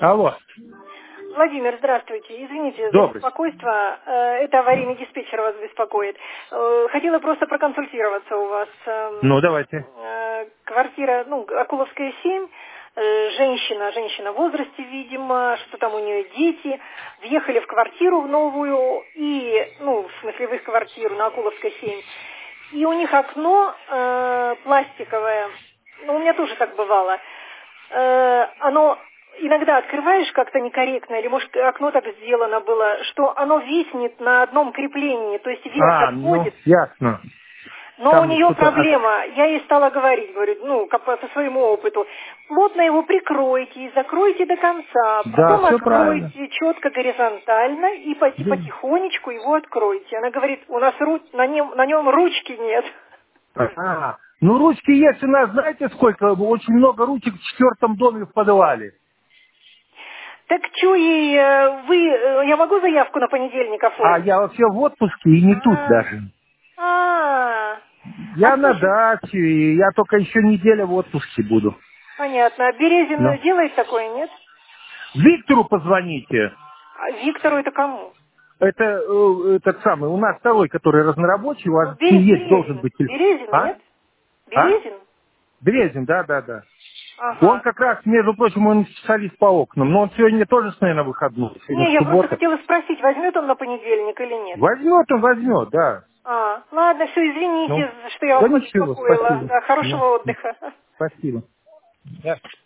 Алло. Владимир, здравствуйте. Извините за Добрый. беспокойство. Это аварийный диспетчер вас беспокоит. Хотела просто проконсультироваться у вас. Ну, давайте. Квартира, Акуловская 7. Женщина в возрасте, видимо, что там у нее дети. Въехали в квартиру в новую, в смысле в их квартиру на Акуловской 7. И у них окно пластиковое. У меня тоже так бывало. Оно иногда открываешь как-то некорректно, или может окно так сделано было, что оно виснет на одном креплении, то есть вверх отходит. Ясно. Но у Там нее что-то проблема, я ей стала говорить, говорю, по своему опыту, плотно его прикройте и закройте до конца, Да, потом все правильно. откройте четко горизонтально и потихонечку его откройте. Она говорит, у нас на нем ручки нет. Ну, ручки есть у нас, знаете, сколько? Очень много ручек в 4 доме в подвале. Так что ей, я могу заявку на понедельник А оформить? я вообще в отпуске и не тут даже. А Я на кто же, даче, и я только еще неделю в отпуске буду. понятно, а Ну. Березин делает такое, нет? Виктору позвоните. А Виктору это кому? Это этот самый, у нас второй, который разнорабочий, у вас есть, должен Березин. быть. Березин, А? нет? А? Березин? Дрезин, да. Он Ага. как раз, между прочим, он специалист по окнам. Но он сегодня тоже, наверное, выходной. Сегодня Не, я просто суббота. хотела спросить, возьмет он на понедельник или нет? Возьмет он, возьмет, да. Ладно, все, Ну, извините, что я да вас ничего, побеспокоила. спасибо. Да, Ну, хорошего отдыха. спасибо. Да.